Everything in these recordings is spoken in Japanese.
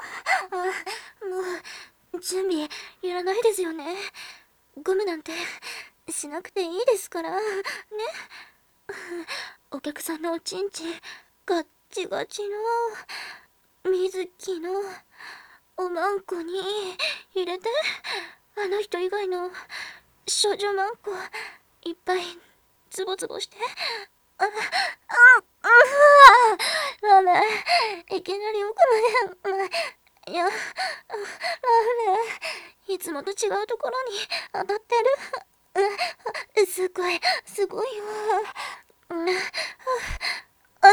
もう、準備いらないですよね。ゴムなんてしなくていいですからね。お客さんのおちんちんガッチガチの水木のおまんこに入れて、あの人以外の少女まんこいっぱいズボズボして。ああラーメンいきなり奥まで。いや、ラーメンいつもと違うところに当たってる。すごいすごいわ。うんああ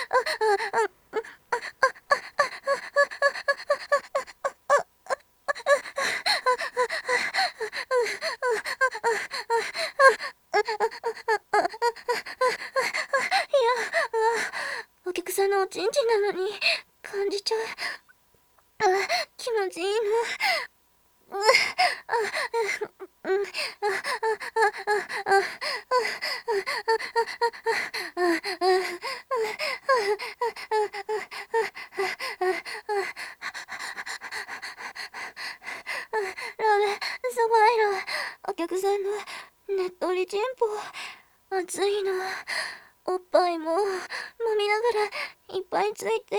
お客さんのおちんちんなのに感じちゃう。気持ちいいな。ラーメンそばいのお客さんのねっとりちんぽ熱いの。おっぱいも飲みながらいっぱいついて。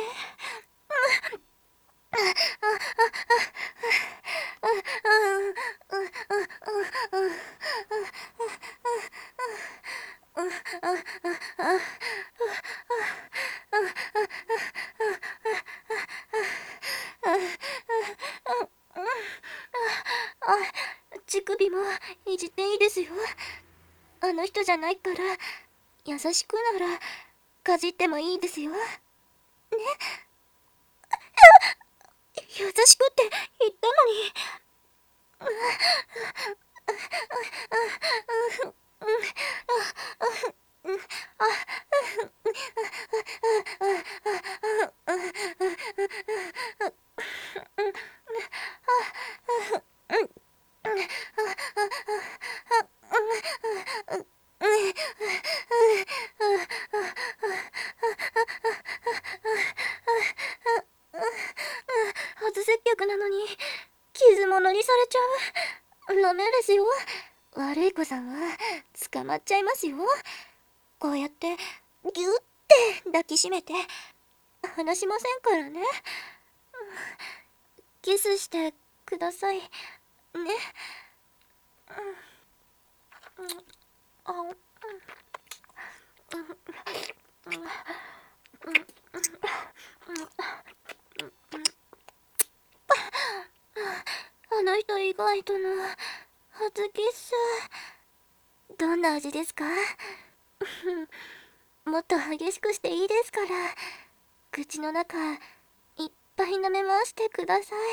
乳首もいじっていいですよ。あの人じゃないから優しくならかじってもいいですよ。ね、優しくって言ったのに。初接客なのに傷物にされちゃう。ダメですよ。悪い子さんは捕まっちゃいますよ。こうやってギュッて抱きしめて離しませんからね。キスしてくださいね。あの人以外との初キス、どんな味ですか？もっと激しくしていいですから、口の中いっぱい舐め回してください。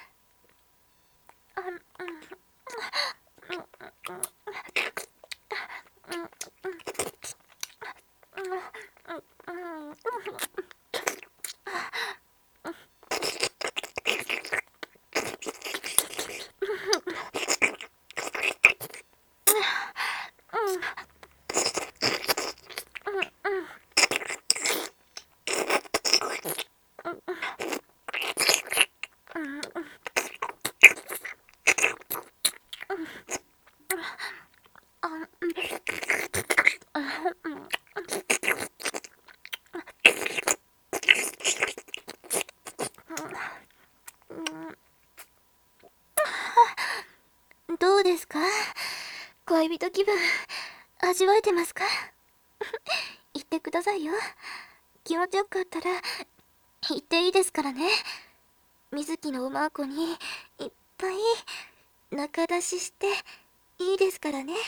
どうですか？恋人気分味わえてますか？言ってくださいよ。気持ちよかったら言っていいですからね。水木のおまんこにいっぱい中出ししていいですからね。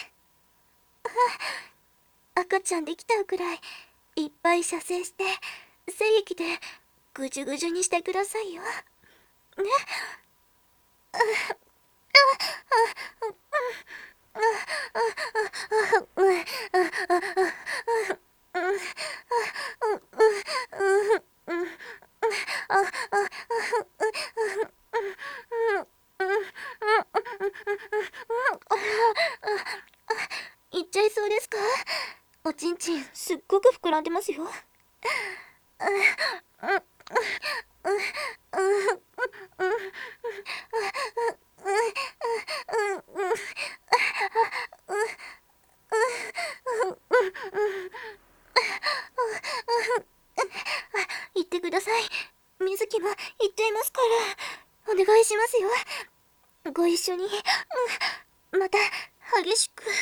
赤ちゃんできちゃうくらいいっぱい射精して精液でぐじゅぐじゅにしてくださいよ。ね。いっちゃいそうですか？おちんちんすっごく膨らんでますよ。 月も言っていますから、お願いしますよ。ご一緒に、また激しく。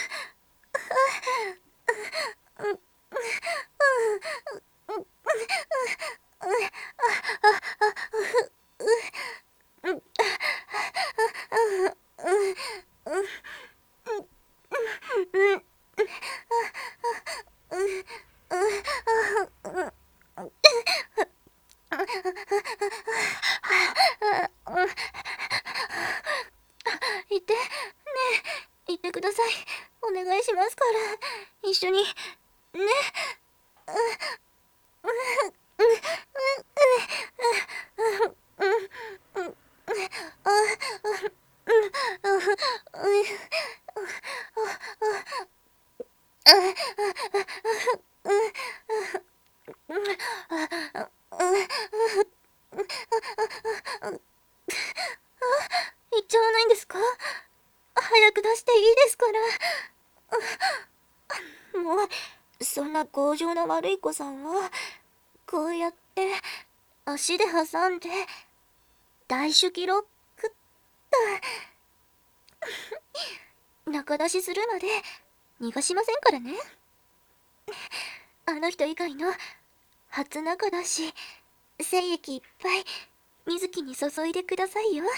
言ってねえ、言ってください。お願いしますから、一緒にね。言っちゃわないんですか？早く出していいですから。もうそんな強情な悪い子さんはこうやって足で挟んで大手記ロックっと中出しするので逃がしませんからね。あの人以外の初中出し精液いっぱい水木に注いでくださいよ。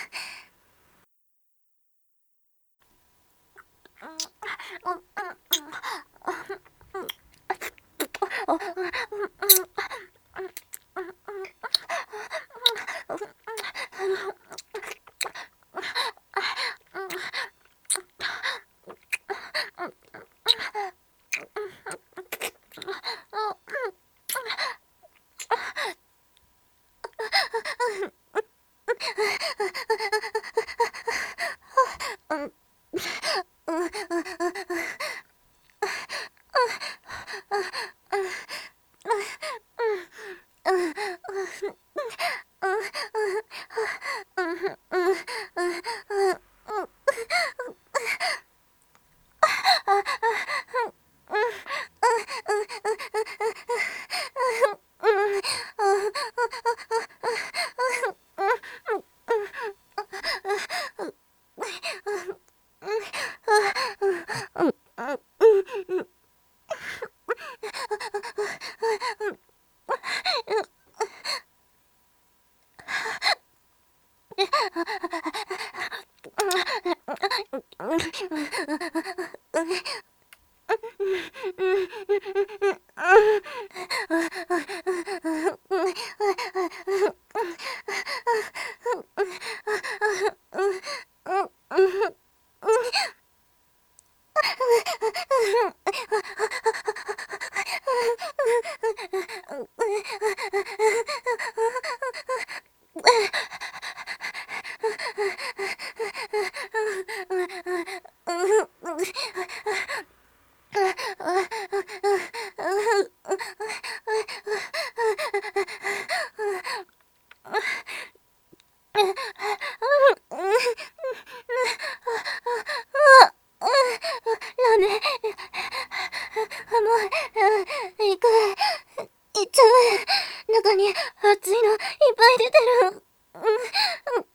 ラメ、もう、行く、行っちゃう。中に熱いのいっぱい出てる。